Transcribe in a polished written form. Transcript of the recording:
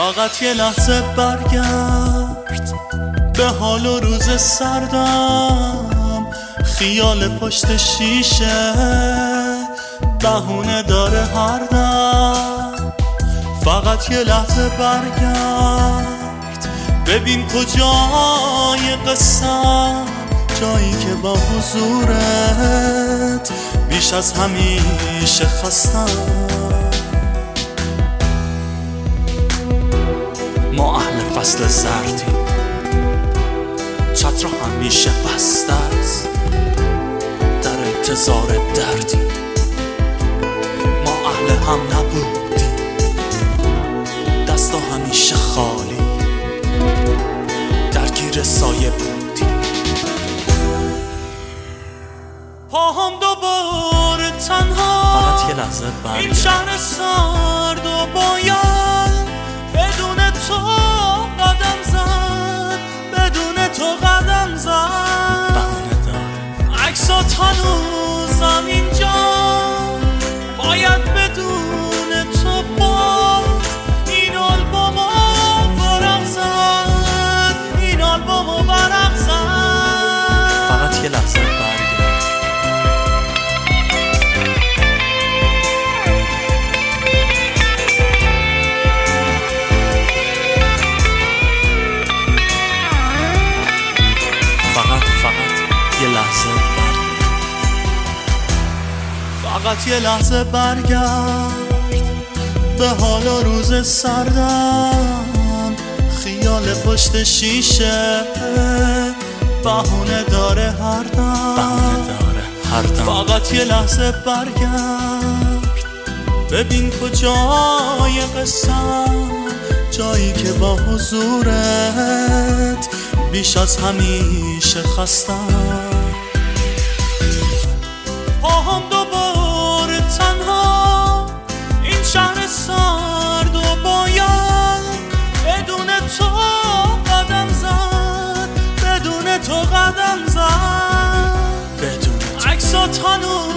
فقط یه لحظه برگرد به حال و روز سردم، خیال پشت شیشه بهونه داره هر دم. فقط یه لحظه برگرد ببین کجای قصم، جایی که با حضورت بیش از همیشه خستم. ما اهل فصل زردیم، چتر همیشه بسته است، در انتظار دردیم. ما اهل هم نبودیم، دستا همیشه خالی، درگیر سایه بودیم. پاهم دوباره تنها، فقط یه لحظه این شهر سرد و باید بدون تو قدم زد، بدون تو قدم زد. بهونه داره عکسات هنوزم اینجا، باید بدون تو باز این آلبومو ورق زد، این آلبومو ورق زد. فقط یه لحظه برگرد. فقط یه لحظه برگرد به حال و روز سردم، خیال پشت شیشه بهونه داره هر دم. فقط یه لحظه برگرد ببین کجای قصم، جایی که با حضورت بیش از همیشه خستم. پاهم دوباره تنها، این شهر سرد و باید بدون تو قدم زد، بدون تو قدم زد. بدون تو عکسات هنوز